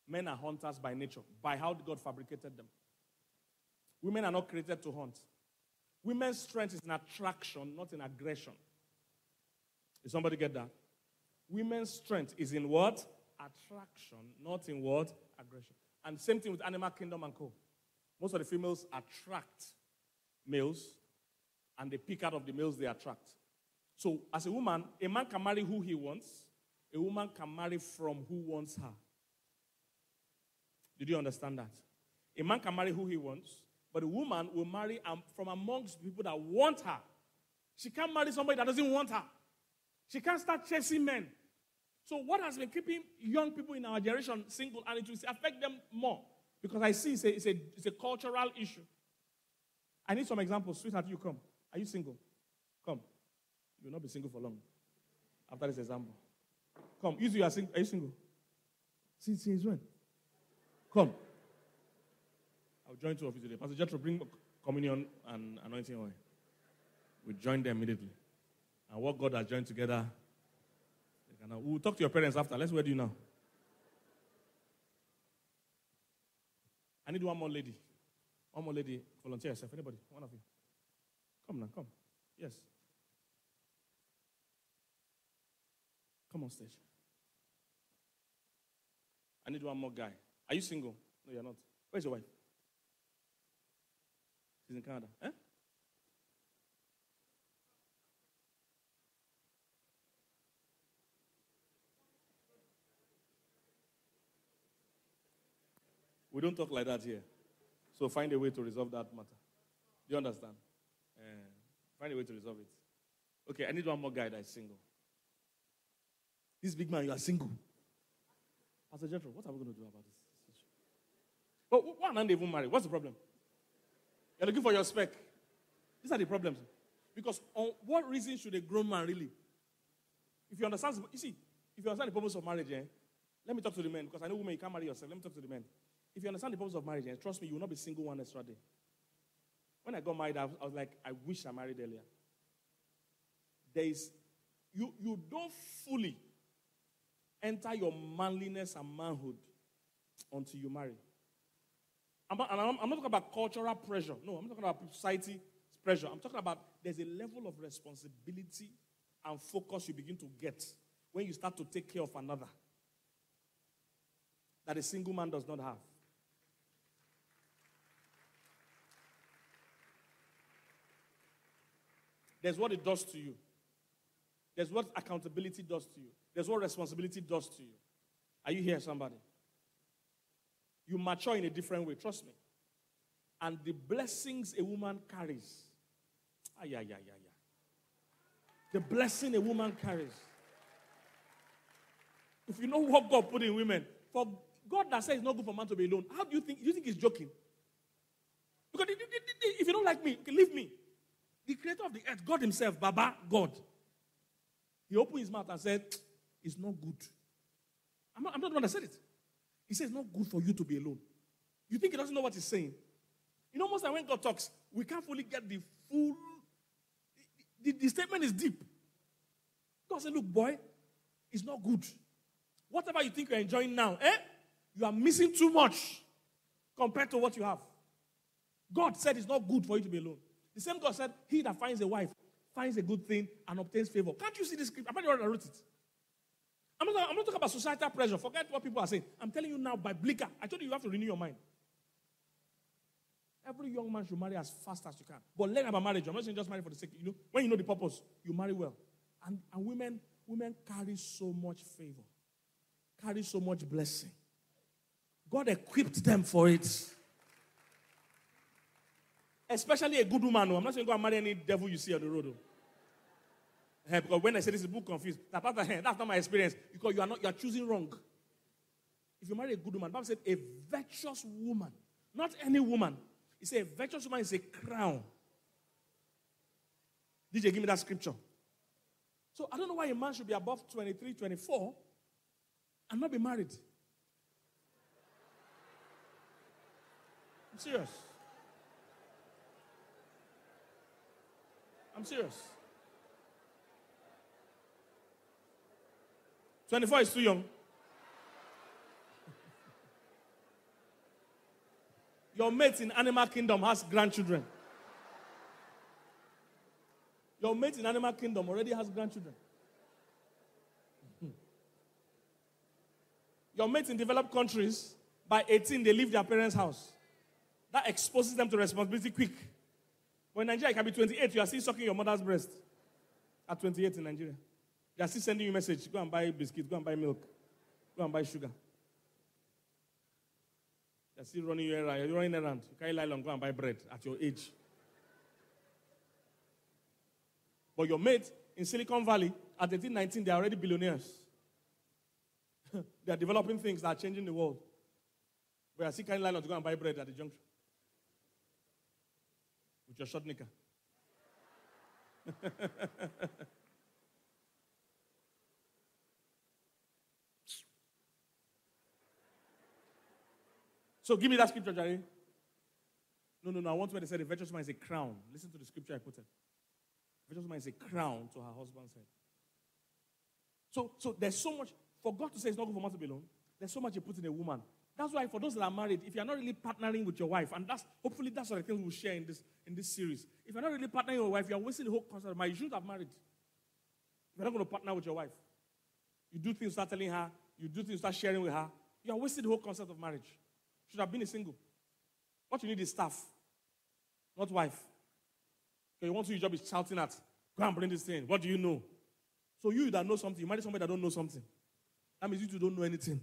Men are hunters by nature, by how God fabricated them. Women are not created to hunt. Women's strength is in attraction, not in aggression. Did somebody get that? Women's strength is in what? Attraction, not in what? Aggression. And same thing with animal kingdom and co. Most of the females attract males, and they pick out of the males they attract. So, as a woman, a man can marry who he wants. A woman can marry from who wants her. Did you understand that? A man can marry who he wants, but a woman will marry from amongst people that want her. She can't marry somebody that doesn't want her. She can't start chasing men. So what has been keeping young people in our generation single, and it will affect them more? Because I see it's a cultural issue. I need some examples. Sweetheart, you come. Are you single? Come. You will not be single for long after this example. Come. You are single. Are you single? Since when? Come. I'll join two of you today. Pastor Jethro, bring communion and anointing oil. We join them immediately. And what God has joined together, we'll talk to your parents after. Let's wed you now. I need one more lady. One more lady. Volunteer yourself. Anybody? One of you. Come now, come. Yes. Come on stage. I need one more guy. Are you single? No, you're not. Where's your wife? She's in Canada. Eh? We don't talk like that here. So find a way to resolve that matter. Do you understand? Find a way to resolve it. Okay, I need one more guy that is single. This big man, you are single. Pastor Jethro, what are we going to do about this? But why aren't they even married? What's the problem? You're looking for your spec. These are the problems. Because on what reason should a grown man really? If you understand, you see, if you understand the purpose of marriage, let me talk to the men, because I know women, you can't marry yourself. Let me talk to the men. If you understand the purpose of marriage, trust me, you will not be single one extra day. When I got married, I was like, I wish I married earlier. You don't fully enter your manliness and manhood until you marry. I'm not talking about cultural pressure. No, I'm not talking about society pressure. I'm talking about there's a level of responsibility and focus you begin to get when you start to take care of another that a single man does not have. There's what it does to you. There's what accountability does to you. There's what responsibility does to you. Are you here, somebody? You mature in a different way, trust me. And the blessings a woman carries. The blessing a woman carries. If you know what God put in women, for God that says it's not good for man to be alone, how do you think? Do you think he's joking? Because if you don't like me, leave me. The creator of the earth, God himself, Baba, God. He opened his mouth and said, it's not good. I'm not the one that said it. He says it's not good for you to be alone. You think he doesn't know what he's saying? You know, most of the time when God talks, we can't fully get the full... The statement is deep. God said, look, boy, it's not good. Whatever you think you're enjoying now, you are missing too much compared to what you have. God said it's not good for you to be alone. The same God said, he that finds a wife finds a good thing and obtains favor. Can't you see this script? I wrote it. I'm not talking about societal pressure. Forget what people are saying. I'm telling you now, biblical. I told you have to renew your mind. Every young man should marry as fast as you can. But learn about marriage. I'm not saying just marry for the sake. When you know the purpose, you marry well. And women carry so much favor. Carry so much blessing. God equipped them for it. Especially a good woman. I'm not saying go and marry any devil you see on the road. Because when I say this is book confused, that's not my experience. Because you are choosing wrong. If you marry a good woman, the Bible said a virtuous woman, not any woman. It said a virtuous woman is a crown. DJ, give me that scripture. So I don't know why a man should be above 23, 24 and not be married. I'm serious. I'm serious. 24 is too young. Your mate in Animal Kingdom has grandchildren. Your mate in Animal Kingdom already has grandchildren. Your mate in developed countries, by 18, they leave their parents' house. That exposes them to responsibility quick. But in Nigeria, it can be 28. You are still sucking your mother's breast. At 28 in Nigeria. They are still sending you a message. Go and buy biscuits. Go and buy milk. Go and buy sugar. They are still running you around. You're running around. You carry nylon. Go and buy bread at your age. But your mate in Silicon Valley, at 18, 19, they are already billionaires. They are developing things that are changing the world. We are still carrying nylon to go and buy bread at the junction. With your short knicker. So give me that scripture, Jerry. No. I want where they said a virtuous man is a crown. Listen to the scripture I quoted. A virtuous man is a crown to her husband's head. So there's so much. For God to say it's not good for man to be alone, there's so much you put in a woman. That's why for those that are married, if you're not really partnering with your wife, and hopefully that's what I think we'll share in this series. If you're not really partnering with your wife, you're wasting the whole concept of marriage. You shouldn't have married. If you're not going to partner with your wife, you do things, start telling her, you do things, start sharing with her, you are wasting the whole concept of marriage. You should have been a single. What you need is staff, not wife. Okay, you want to your job is shouting at, go and bring this thing. What do you know? So you that know something, you marry somebody that don't know something. That means you two don't know anything.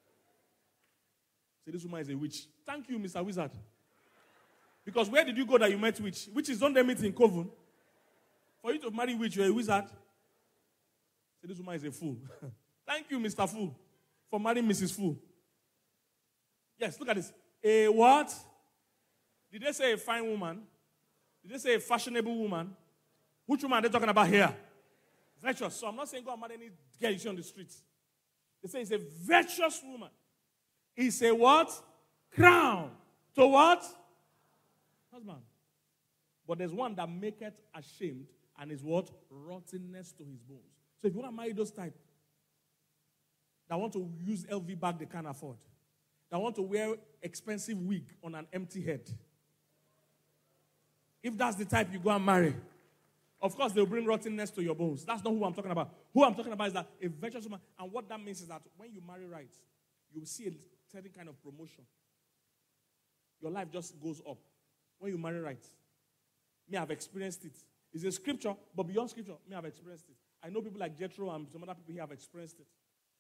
Say, this woman is a witch. Thank you, Mr. Wizard. Because where did you go that you met witch? Witches don't they meet in Coven? For you to marry witch, you're a wizard. Say, this woman is a fool. Thank you, Mr. Fool, for marrying Mrs. Fool. Yes, look at this. A what? Did they say a fine woman? Did they say a fashionable woman? Which woman are they talking about here? Virtuous. So I'm not saying go and marry any girl you see on the streets. They say it's a virtuous woman. It's a what? Crown. To what? Husband. But there's one that maketh ashamed and is what? Rottenness to his bones. So if you want to marry those type that want to use LV bag they can't afford, that want to wear expensive wig on an empty head, if that's the type you go and marry, of course they'll bring rottenness to your bones. That's not who I'm talking about. Who I'm talking about is that a virtuous woman. And what that means is that when you marry right, you will see a certain kind of promotion. Your life just goes up. When you marry right. Me, I've experienced it. It's a scripture, but beyond scripture, me, I've experienced it. I know people like Jethro and some other people here have experienced it.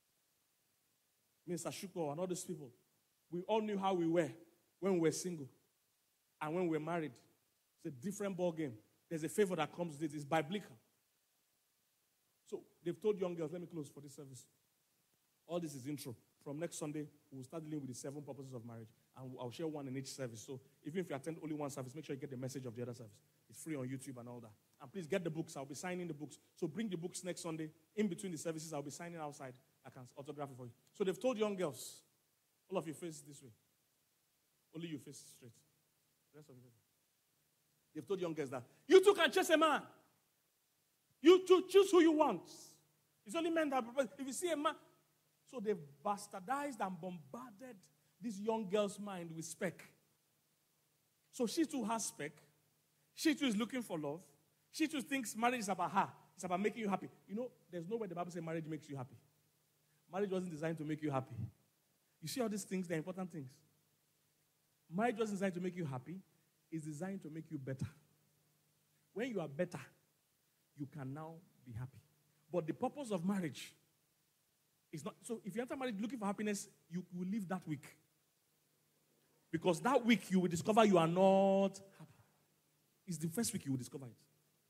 Mr. Shuko and all these people. We all knew how we were when we were single. And when we were married. It's a different ball game. There's a favor that comes with it. It's biblical. So they've told young girls, let me close for this service. All this is intro. From next Sunday, we'll start dealing with the 7 purposes of marriage. And I'll share one in each service. So even if you attend only one service, make sure you get the message of the other service. It's free on YouTube and all that. And please get the books. I'll be signing the books. So bring the books next Sunday. In between the services, I'll be signing outside. I can autograph it for you. So they've told young girls, all of you face this way. Only you face straight. The rest of you. They've told young girls that you too can chase a man. You too choose who you want. It's only men that propose. If you see a man. So they've bastardized and bombarded this young girl's mind with spec. So she too has spec. She too is looking for love. She too thinks marriage is about her. It's about making you happy. You know, there's no way the Bible says marriage makes you happy. Marriage wasn't designed to make you happy. You see all these things, they're important things. Marriage wasn't designed to make you happy. It's designed to make you better. When you are better, you can now be happy. But the purpose of marriage is not... So if you enter marriage looking for happiness, you will live that week. Because that week you will discover you are not happy. It's the first week you will discover it.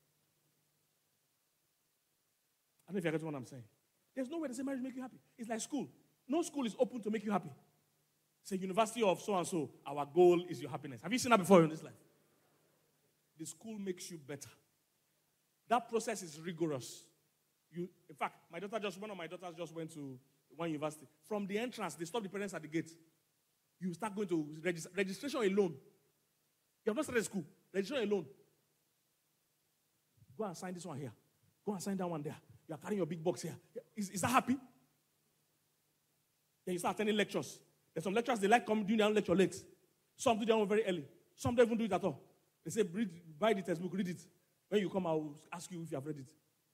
I don't know if you're getting what I'm saying. There's no way to say marriage make you happy. It's like school. No school is open to make you happy. Say University of so-and-so, our goal is your happiness. Have you seen that before in this life? The school makes you better. That process is rigorous. In fact, one of my daughters just went to one university. From the entrance, they stop the parents at the gate. You start going to registration alone. You have not started school. Registration alone. Go and sign this one here. Go and sign that one there. You are carrying your big box here. Is that happy? Then you start attending lectures. There's some lecturers, they like coming doing their own lecture late. Some do their own very early. Some don't even do it at all. They say, buy the textbook, read it. When you come, I will ask you if you have read it.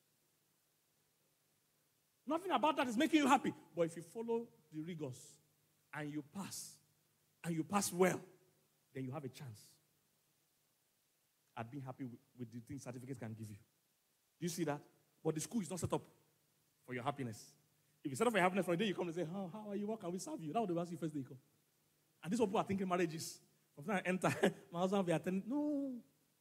Nothing about that is making you happy. But if you follow the rigors and you pass well, then you have a chance at being happy with the things certificates can give you. Do you see that? But the school is not set up for your happiness. If you set up for your happiness, from the day you come and say, how are you? What can we serve you? That would be ask you first day you come. And these people are thinking marriages. From the time I enter, my husband will be attending. No.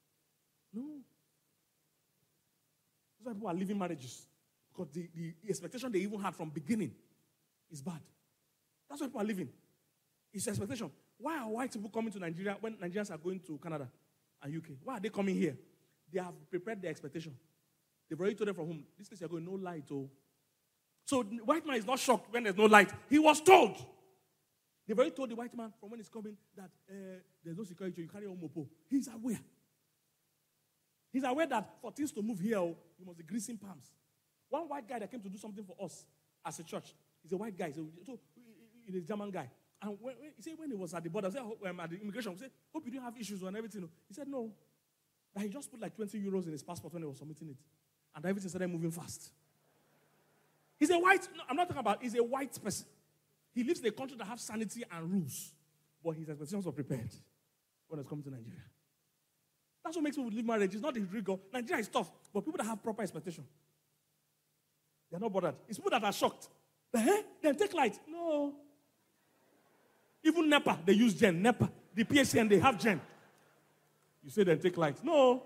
That's why people are leaving marriages. Because the expectation they even had from beginning is bad. That's why people are leaving. It's expectation. Why are white people coming to Nigeria when Nigerians are going to Canada and UK? Why are they coming here? They have prepared their expectation. They've already told them from home, this place you're going, no light. Oh. So the white man is not shocked when there's no light. He was told. They've already told the white man from when he's coming that there's no security, you carry on mopo. He's aware. He's aware that for things to move here, you must be greasing palms. One white guy that came to do something for us as a church, he's a white guy, so he's a German guy. And he said when he was at the border, at the immigration, we said, hope you didn't have issues and everything. He said no. That he just put like 20 euros in his passport when he was submitting it. And everything started moving fast. He's a white, no, I'm not talking about, he's a white person. He lives in a country that has sanity and rules. But his expectations are prepared when it's coming to Nigeria. That's what makes people leave marriage. It's not the rigor. Nigeria is tough. But people that have proper expectation, they're not bothered. It's people that are shocked. Then take light. No. Even NEPA, they use gen. NEPA. The PSN, they have gen. You say then take light. No.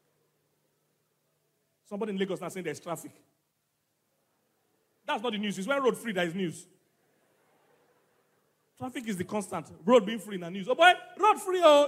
Somebody in Lagos now saying there's traffic. That's not the news. It's when road free that is news. Traffic is the constant. Road being free in the news. Oh boy, road free. Oh.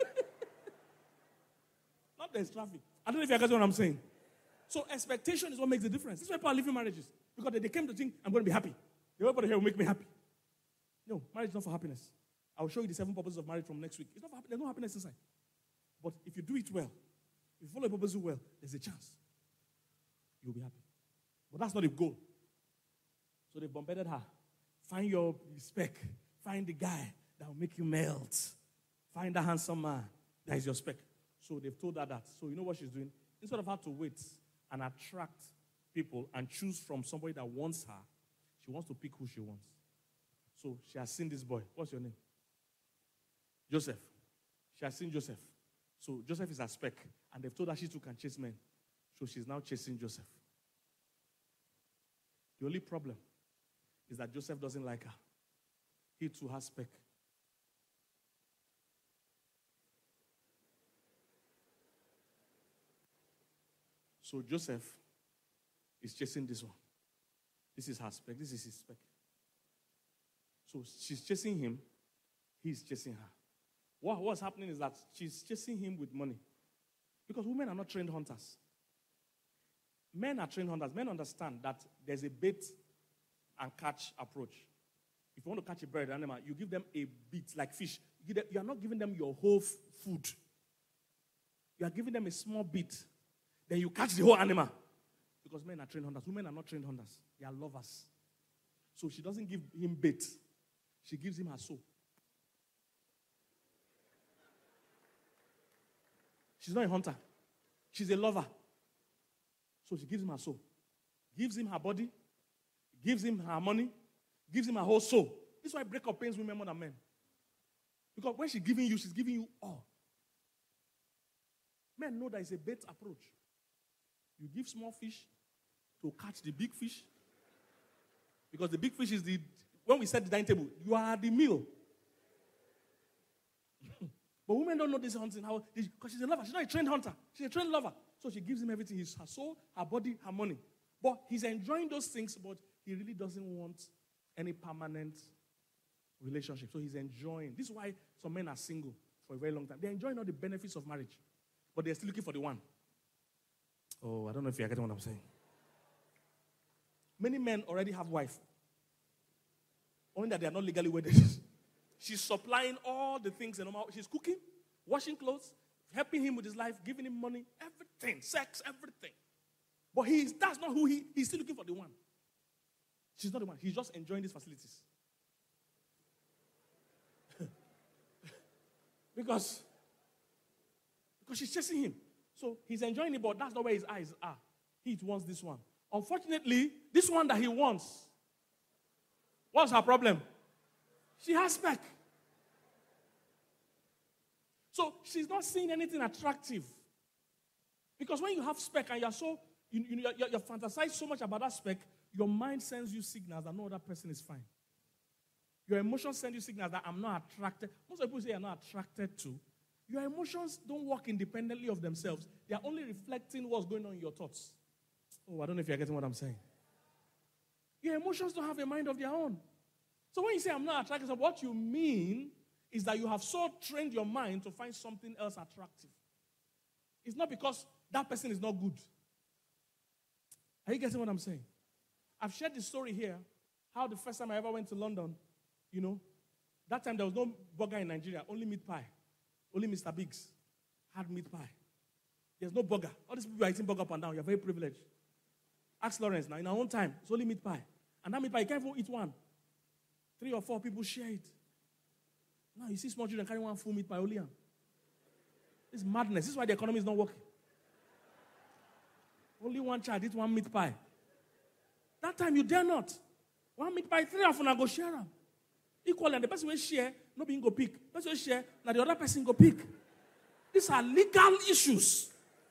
Not there's traffic. I don't know if you guys know what I'm saying. So expectation is what makes the difference. This is why people are leaving marriages. Because they came to think, I'm going to be happy. Everybody here will make me happy. No, marriage is not for happiness. I will show you the 7 purposes of marriage from next week. It's not for there's no happiness inside. But if you do it well, if you follow the purposes well, there's a chance. You'll be happy. But that's not the goal. So they bombarded her. Find your spec. Find the guy that will make you melt. Find the handsome man. That is your spec. So they've told her that. So you know what she's doing? Instead of her to wait and attract people and choose from somebody that wants her, she wants to pick who she wants. So she has seen this boy. What's your name? Joseph. She has seen Joseph. So Joseph is her spec. And they've told her she too can chase men. So she's now chasing Joseph. The only problem is that Joseph doesn't like her. He too has spec. So Joseph is chasing this one. This is her spec. This is his spec. So she's chasing him. He's chasing her. What's happening is that she's chasing him with money. Because women are not trained hunters. Men are trained hunters. Men understand that there's a bait and catch approach. If you want to catch a bird, animal, you give them a bit, like fish. You are not giving them your whole food. You are giving them a small bit. Then you catch the whole animal. Because men are trained hunters. Women are not trained hunters. They are lovers. So she doesn't give him bait. She gives him her soul. She's not a hunter. She's a lover. So she gives him her soul. Gives him her body. Gives him her money. Gives him her whole soul. This is why breakup pains women more than men. Because when she's giving you all. Men know that it's a bait approach. You give small fish to catch the big fish. Because the big fish is when we set the dining table, you are the meal. But women don't know this hunting, because she's a lover. She's not a trained hunter. She's a trained lover. So she gives him everything, her soul, her body, her money. But he's enjoying those things, but he really doesn't want any permanent relationship. So he's enjoying. This is why some men are single for a very long time. They're enjoying all the benefits of marriage, but they're still looking for the one. Oh, I don't know if you're getting what I'm saying. Many men already have wife, only that they are not legally wedded. She's supplying all the things. She's cooking, washing clothes, helping him with his life, giving him money, everything, sex, everything. But that's not who he's still looking for the one. She's not the one. He's just enjoying these facilities. Because she's chasing him. So he's enjoying it, but that's not where his eyes are. He wants this one. Unfortunately, this one that he wants, what's her problem? She has spec. So she's not seeing anything attractive. Because when you have spec and you're so, you fantasize so much about that spec, your mind sends you signals that no other person is fine. Your emotions send you signals that I'm not attracted. Most people say you're not attracted to. Your emotions don't work independently of themselves. They are only reflecting what's going on in your thoughts. Oh, I don't know if you're getting what I'm saying. Your emotions don't have a mind of their own. So when you say I'm not attracted, so what you mean is that you have so trained your mind to find something else attractive. It's not because that person is not good. Are you getting what I'm saying? I've shared this story here, how the first time I ever went to London, that time there was no burger in Nigeria, only meat pie. Only Mr. Biggs had meat pie. There's no burger. All these people are eating burger up and down. You're very privileged. Ask Lawrence now. In our own time, it's only meat pie. And that meat pie, you can't even eat one. 3 or 4 people share it. Now you see small children carrying one full meat pie only. This is madness. This is why the economy is not working. Only one child eats one meat pie. That time you dare not. One meat pie, 3 of them go share them. Equally, and the person will share, no being go pick. The person will share, now the other person go pick. These are legal issues.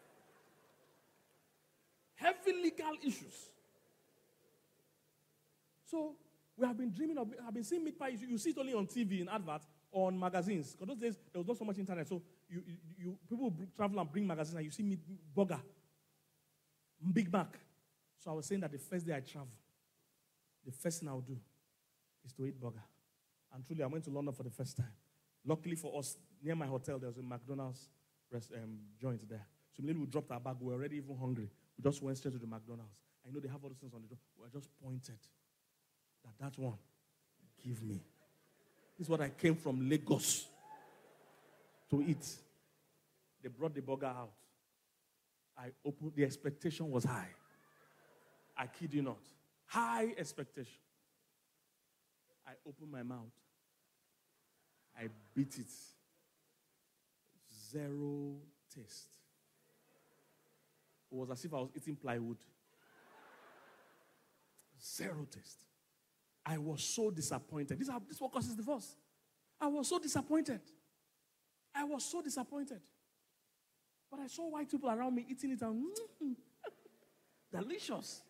Heavy legal issues. So, we have been dreaming of, have been seeing meat pie. You see it only on TV, in adverts, or on magazines. Because those days, there was not so much internet. So, people travel and bring magazines, and you see meat burger, Big Mac. So, I was saying that the first day I travel, the first thing I will do is to eat burger. And truly, I went to London for the first time. Luckily for us, near my hotel, there was a McDonald's joint there. So immediately we dropped our bag. We were already even hungry. We just went straight to the McDonald's. I know they have all those things on the door. We just pointed that one, give me. This is what I came from Lagos to eat. They brought the burger out. I opened. The expectation was high. I kid you not. High expectation. I opened my mouth. I beat it. 0 taste. It was as if I was eating plywood. 0 taste. I was so disappointed. This is what causes divorce. I was so disappointed. I was so disappointed. But I saw white people around me eating it and delicious.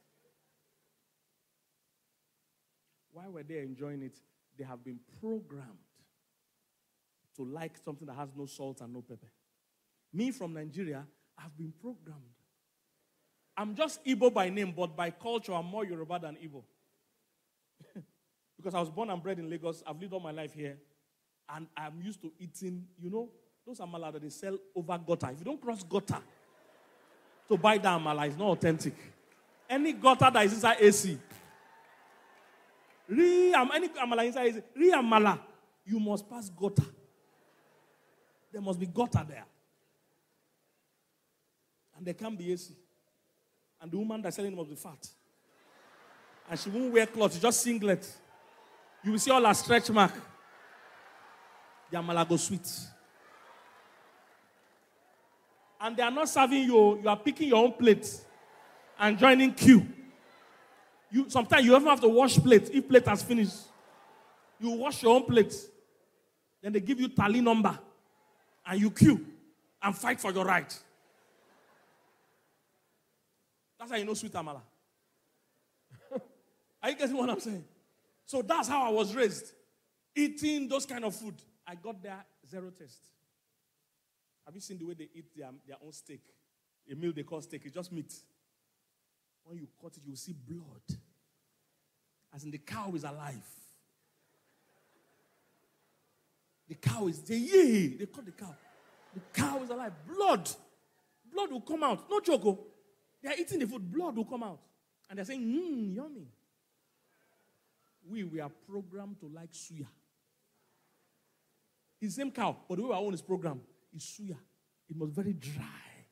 Why were they enjoying it? They have been programmed to like something that has no salt and no pepper. Me from Nigeria, I've been programmed. I'm just Igbo by name, but by culture, I'm more Yoruba than Igbo. Because I was born and bred in Lagos. I've lived all my life here. And I'm used to eating, those amala that they sell over gutter. If you don't cross gutter to buy that amala, it's not authentic. Any gutter that is inside AC, any amala inside AC, amala, you must pass gutter. There must be gutter there. And there can't be AC. And the woman that's selling must be fat. And she won't wear clothes, just singlet. You will see all her stretch mark. The amala go sweet. And they are not serving you. You are picking your own plate and joining queue. Sometimes you even have to wash plate if plate has finished. You wash your own plate. Then they give you tally number. And you queue and fight for your right. That's how you know sweet amala. Are you getting what I'm saying? So that's how I was raised. Eating those kind of food. I got there 0 taste. Have you seen the way they eat their own steak? A meal they call steak. It's just meat. When you cut it, you will see blood. As in the cow is alive. The cow is, they cut the cow. The cow is alive. Blood will come out. No joke. Oh. They are eating the food. Blood will come out. And they're saying, yummy. We are programmed to like suya. It's the same cow, but the way our own is programmed is suya. It was very dry.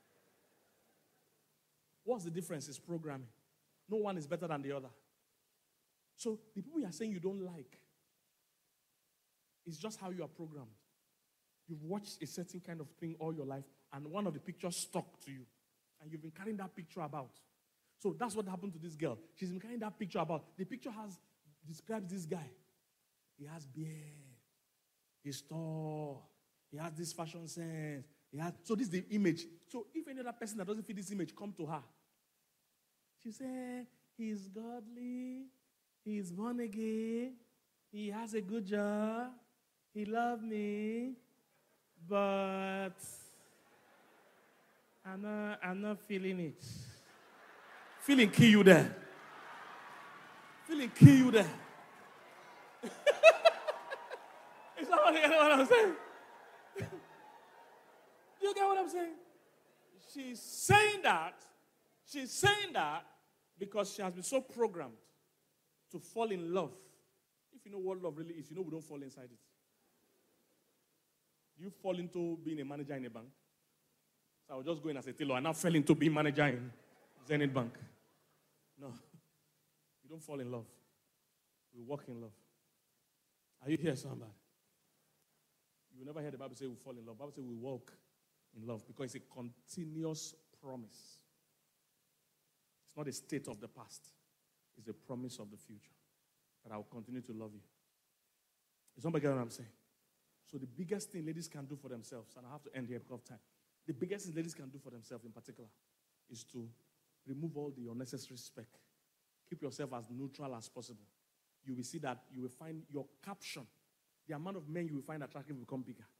What's the difference? It's programming. No one is better than the other. So the people you are saying you don't like, it's just how you are programmed. You've watched a certain kind of thing all your life, and one of the pictures stuck to you. And you've been carrying that picture about. So that's what happened to this girl. She's been carrying that picture about. The picture describes this guy. He has beard. He's tall. He has this fashion sense. So this is the image. So if any other person that doesn't fit this image come to her, she say, he's godly. He's born again. He has a good job. He loves me. But I'm not feeling it. Feeling kill you there. Feeling kill you there. Is that what I'm saying? You get what I'm saying? She's saying that because she has been so programmed to fall in love. If you know what love really is, you know we don't fall inside it. You fall into being a manager in a bank. So I was just going as a tailor. I now fell into being manager in Zenith Bank. No. You don't fall in love. We walk in love. Are you here, somebody? You will never hear the Bible say we fall in love. The Bible says we walk in love because it's a continuous promise. It's not a state of the past. It's a promise of the future. That I will continue to love you. Is somebody get what I'm saying? So the biggest thing ladies can do for themselves, and I have to end here because of time. The biggest thing ladies can do for themselves in particular is to remove all the unnecessary spec. Keep yourself as neutral as possible. You will see that you will find your caption, the amount of men you will find attractive will become bigger.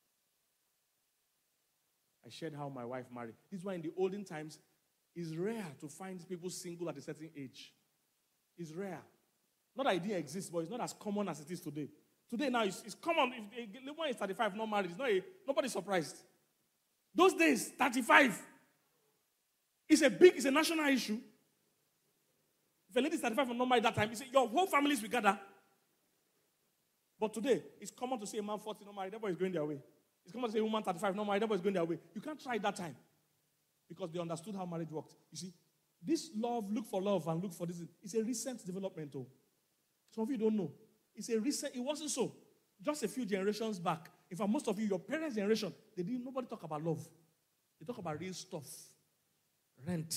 I shared how my wife married. This is why in the olden times, it's rare to find people single at a certain age. It's rare. Not that it didn't exist, but it's not as common as it is today. Today now, it's common. If one is 35, not married, nobody's surprised. Those days, 35 it's a national issue. If a lady is 35 and not married that time, your whole families will gather. But today, it's common to say a man 40 not married, everybody's going their way. It's common to say a woman 35 not married, everybody's going their way. You can't try that time because they understood how marriage worked. You see, this look for love and look for this. It's a recent development, though. Some of you don't know. It wasn't so. Just a few generations back. In fact, most of you, your parents' generation, nobody talk about love. They talk about real stuff. Rent.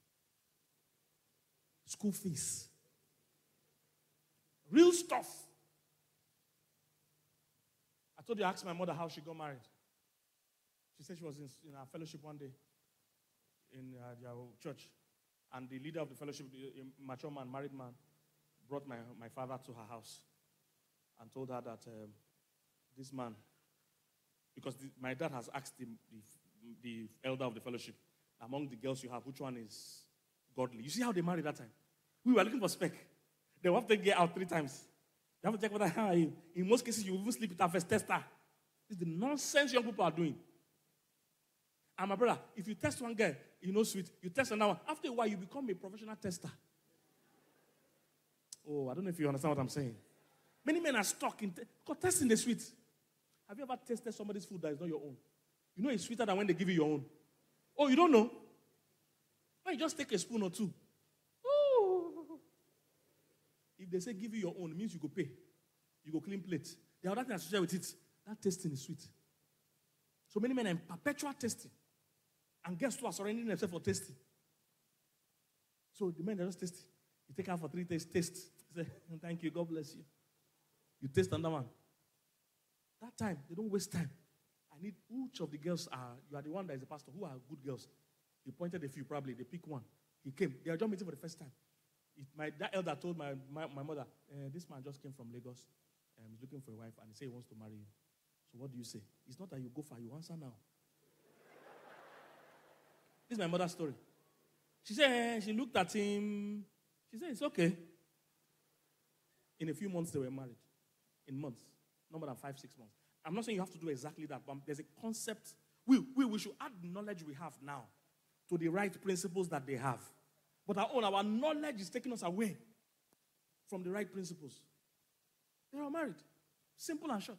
School fees. Real stuff. I told you, I asked my mother how she got married. She said she was in our fellowship one day in their church. And the leader of the fellowship, a mature man, married man, brought my father to her house and told her that this man, because my dad has asked the elder of the fellowship, among the girls you have, which one is godly? You see how they married that time? We were looking for spec. They will have to get out 3 times. You have to check whether how are you. In most cases, you will even sleep with her first tester. This is the nonsense young people are doing. And my brother, if you test one girl, sweet, you test another one. After a while, you become a professional tester. Oh, I don't know if you understand what I'm saying. Many men are stuck in testing the sweet. Have you ever tested somebody's food that is not your own? You know it's sweeter than when they give you your own. Oh, you don't know? When you just take a spoon or 2. Ooh. If they say give you your own, it means you go pay. You go clean plate. The other thing associated with it, that tasting is sweet. So many men are in perpetual testing. And guests who are surrendering themselves for tasting. So the men are just tasting. You take out for 3 days, taste. You say, thank you, God bless you. You taste another one. That time, they don't waste time. I need each of the girls you are the one that is a pastor. Who are good girls? He pointed a few, probably. They pick one. He came. They are just meeting for the first time. That elder told my mother, this man just came from Lagos. He's looking for a wife, and he said he wants to marry you. So what do you say? It's not that you go for, you answer now. This is my mother's story. She said, she looked at him. She said, it's okay. In a few months, they were married. In months. No more than 5-6 months. I'm not saying you have to do exactly that, but there's a concept. We should add the knowledge we have now to the right principles that they have. But our knowledge is taking us away from the right principles. They are married. Simple and short.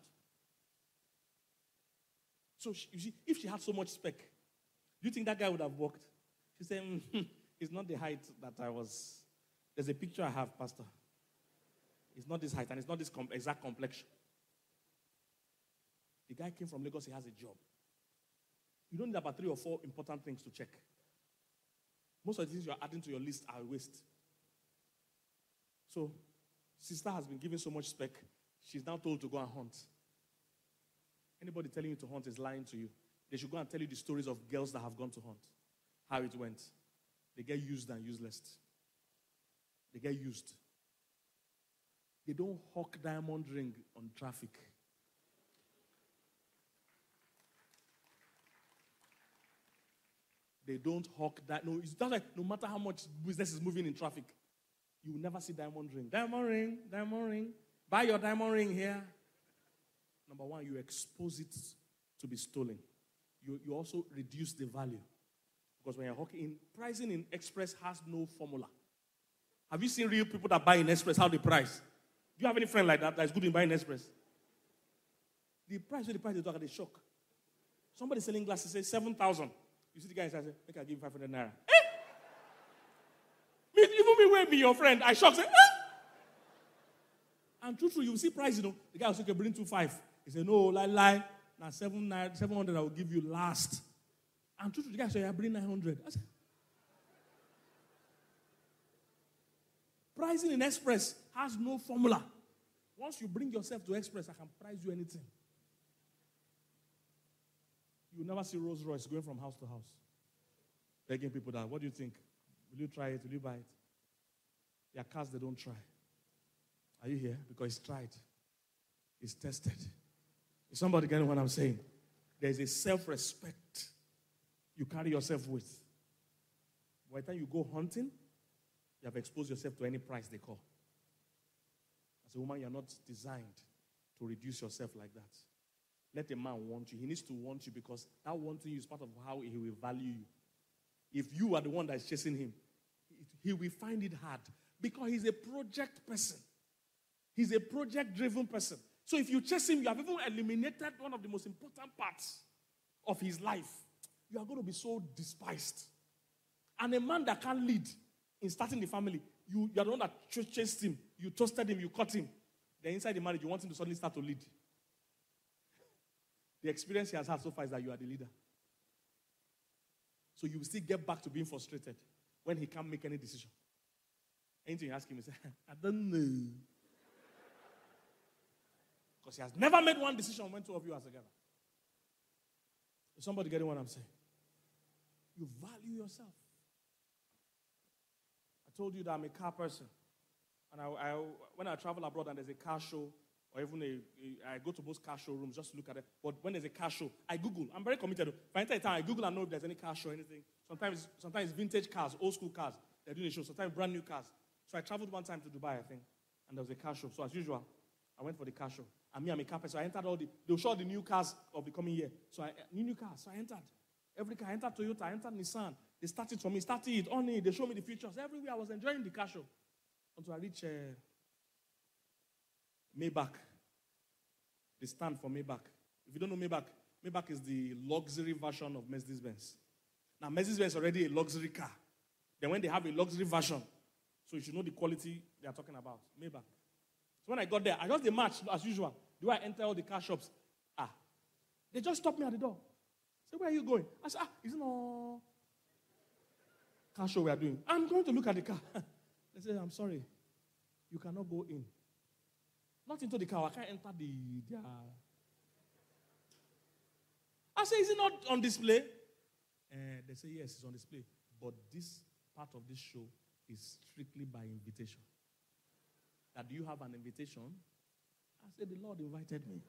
So, you see, if she had so much spec, do you think that guy would have worked? She said, it's not the height that I was. There's a picture I have, Pastor. It's not this height, and it's not this exact complexion. The guy came from Lagos, he has a job. You don't need about 3 or 4 important things to check. Most of the things you are adding to your list are a waste. So, sister has been given so much spec, she's now told to go and hunt. Anybody telling you to hunt is lying to you. They should go and tell you the stories of girls that have gone to hunt. How it went. They get used and useless. They get used. They don't hawk diamond ring on traffic. They don't hawk that. No, it's not like no matter how much business is moving in traffic, you will never see diamond ring. Diamond ring, diamond ring. Buy your diamond ring here. Number one, you expose it to be stolen. You also reduce the value. Because when you're hawking, pricing in Express has no formula. Have you seen real people that buy in Express, how they price? Do you have any friend like that is good in buying Express? The price they talk, they shock. Somebody selling glasses says 7,000. You see the guy and says, "Make I give you 500 naira." Even me, when be your friend, I shock. Say, And true, you see price, The guy will say, "Okay, bring 2.5." He said, "No, lie. Now 700 I will give you last." And true, the guy said, "I bring 900." I said, pricing in Express has no formula. Once you bring yourself to Express, I can price you anything. You will never see Rolls Royce going from house to house, begging people that, "What do you think? Will you try it? Will you buy it?" There are cars they don't try. Are you here? Because it's tried. It's tested. Is somebody getting what I'm saying? There's a self-respect you carry yourself with. By the time you go hunting, you have exposed yourself to any price they call. As a woman, you're not designed to reduce yourself like that. Let a man want you. He needs to want you because that wanting you is part of how he will value you. If you are the one that is chasing him, he will find it hard because he's a project person. He's a project-driven person. So if you chase him, you have even eliminated one of the most important parts of his life. You are going to be so despised. And a man that can't lead in starting the family, you are the one that chased him, you toasted him, you cut him. Then inside the marriage, you want him to suddenly start to lead. The experience he has had so far is that you are the leader. So you will still get back to being frustrated when he can't make any decision. Anything you ask him, he says, "I don't know." Because he has never made one decision when two of you are together. Is somebody getting what I'm saying? You value yourself. I told you that I'm a car person. And when I travel abroad and there's a car show, or even I go to most car showrooms just to look at it. But when there's a car show, I Google. I'm very committed. If I enter a town, I Google and know if there's any car show or anything. Sometimes vintage cars, old school cars, they're doing a show. Sometimes brand new cars. So I traveled one time to Dubai, I think, and there was a car show. So as usual, I went for the car show. And me, I'm a car person. So I entered they'll show the new cars of the coming year. So new cars. So I entered. Every car, I entered Toyota, I entered Nissan. They started for me, on it. They showed me the features. Everywhere I was enjoying the car show. Until I reached Maybach. The stand for Maybach. If you don't know Maybach, Maybach is the luxury version of Mercedes-Benz. Now, Mercedes-Benz is already a luxury car. Then when they have a luxury version, so you should know the quality they are talking about. Maybach. So when I got there, I just the match as usual. Do I enter all the car shops? They just stopped me at the door. Say, "Where are you going?" I said, "It's no car show we are doing. I'm going to look at the car." They said, "I'm sorry. You cannot go in." Not into the car. I can't enter their... I say, "Is it not on display?" They say, "Yes, it's on display. But this part of this show is strictly by invitation." That, "Do you have an invitation?" I said, "The Lord invited me."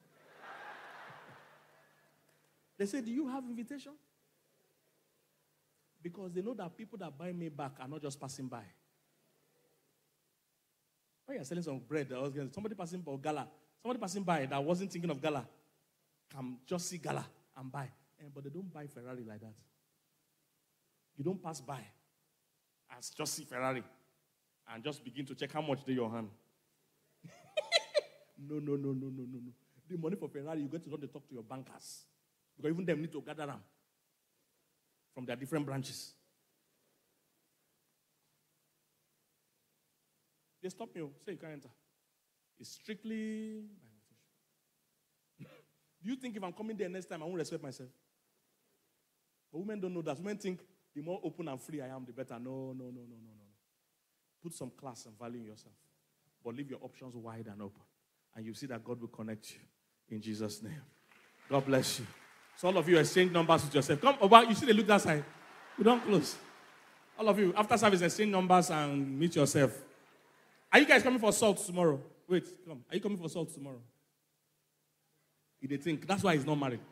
They say, "Do you have invitation?" Because they know that people that buy Maybach are not just passing by. When you're selling some bread, somebody passing by gala, somebody passing by that wasn't thinking of gala, can just see gala and buy. But they don't buy Ferrari like that. You don't pass by and just see Ferrari and just begin to check how much they your hand. No. The money for Ferrari, you get to run to talk to your bankers. Because even them need to gather them from their different branches. They stop me. Say you can't enter. It's strictly by invitation. Do you think if I'm coming there next time, I won't respect myself? But women don't know that. Women think the more open and free I am, the better. No. Put some class and value in yourself. But leave your options wide and open. And you see that God will connect you in Jesus' name. God bless you. So all of you exchange numbers with yourself. Come over. You see they look that side. We don't close. All of you, after service, exchange numbers and meet yourself. Are you guys coming for salt tomorrow? Wait, come. Are you coming for salt tomorrow? They think that's why he's not married.